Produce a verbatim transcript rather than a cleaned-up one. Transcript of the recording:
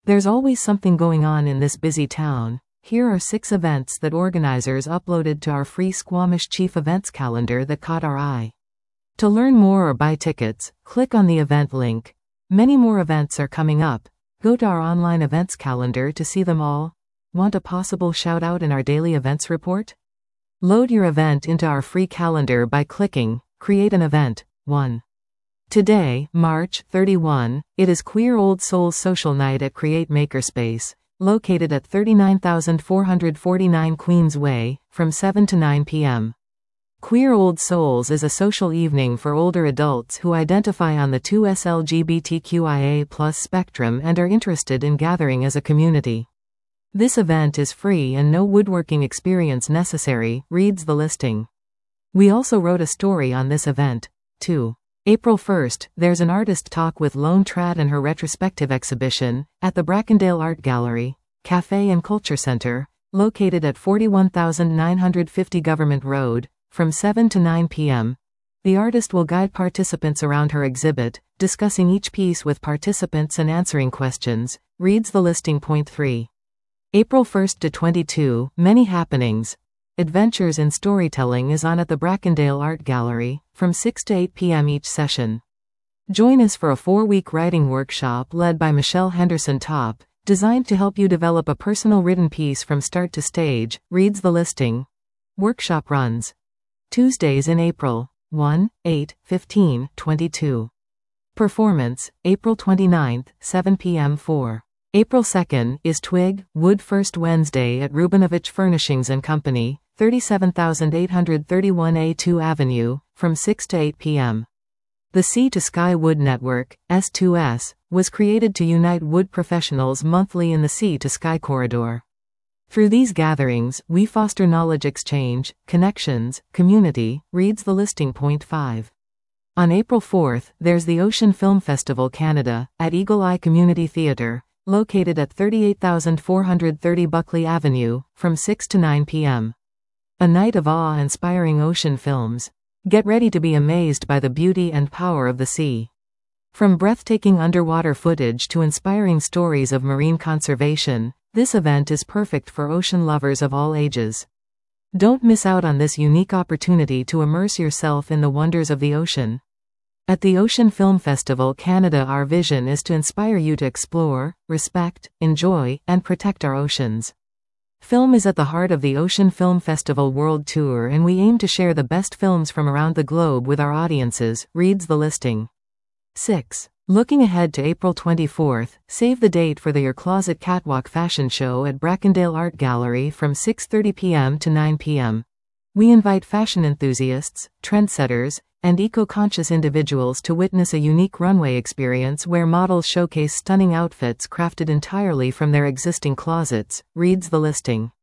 There's always something going on in this busy town. Here are six events that organizers uploaded to our free Squamish Chief Events calendar that caught our eye. To learn more or buy tickets, click on the event link. Many more events are coming up. Go to our online events calendar to see them all. Want a possible shout-out in our daily events report? Load your event into our free calendar by clicking Create an Event. one. Today, March thirty-first, it is Queer Old Souls Social Night at Create Makerspace, located at thirty-nine thousand four hundred forty-nine Queens Way, from seven to nine p m Queer Old Souls is a social evening for older adults who identify on the two S L G B T Q I A plus spectrum and are interested in gathering as a community. This event is free and no woodworking experience necessary, reads the listing. We also wrote a story on this event. two. April first, there's an artist talk with Lone Trad and her retrospective exhibition, at the Brackendale Art Gallery, Cafe and Culture Center, located at forty-one thousand nine hundred fifty Government Road, from seven to nine p m The artist will guide participants around her exhibit, discussing each piece with participants and answering questions, reads the listing. Point three. April first to twenty-second, many happenings. Adventures in Storytelling is on at the Brackendale Art Gallery, from six to eight p m each session. Join us for a four-week writing workshop led by Michelle Henderson Top, designed to help you develop a personal written piece from start to stage, reads the listing. Workshop runs Tuesdays in April. one, eight, fifteen, twenty-two. Performance, April twenty-ninth, seven p m four. April second, is Twig, Wood First Wednesday at Rubinovich Furnishings and Company, thirty-seven thousand eight hundred thirty-one A two Avenue, from six to eight p m The Sea to Sky Wood Network, S two S, was created to unite wood professionals monthly in the Sea to Sky corridor. Through these gatherings, we foster knowledge exchange, connections, community, reads the listing. Point five. On April fourth, there's the Ocean Film Festival Canada, at Eagle Eye Community Theatre, located at thirty-eight thousand four hundred thirty Buckley Avenue, from six to nine p m A night of awe-inspiring ocean films. Get ready to be amazed by the beauty and power of the sea. From breathtaking underwater footage to inspiring stories of marine conservation, this event is perfect for ocean lovers of all ages. Don't miss out on this unique opportunity to immerse yourself in the wonders of the ocean. At the Ocean Film Festival Canada, our vision is to inspire you to explore, respect, enjoy, and protect our oceans. Film is at the heart of the Ocean Film Festival World Tour, and we aim to share the best films from around the globe with our audiences, reads the listing. six. Looking ahead to April twenty-fourth, save the date for the Your Closet Catwalk Fashion Show at Brackendale Art Gallery from six thirty p m to nine p m We invite fashion enthusiasts, trendsetters, and eco-conscious individuals to witness a unique runway experience where models showcase stunning outfits crafted entirely from their existing closets, reads the listing.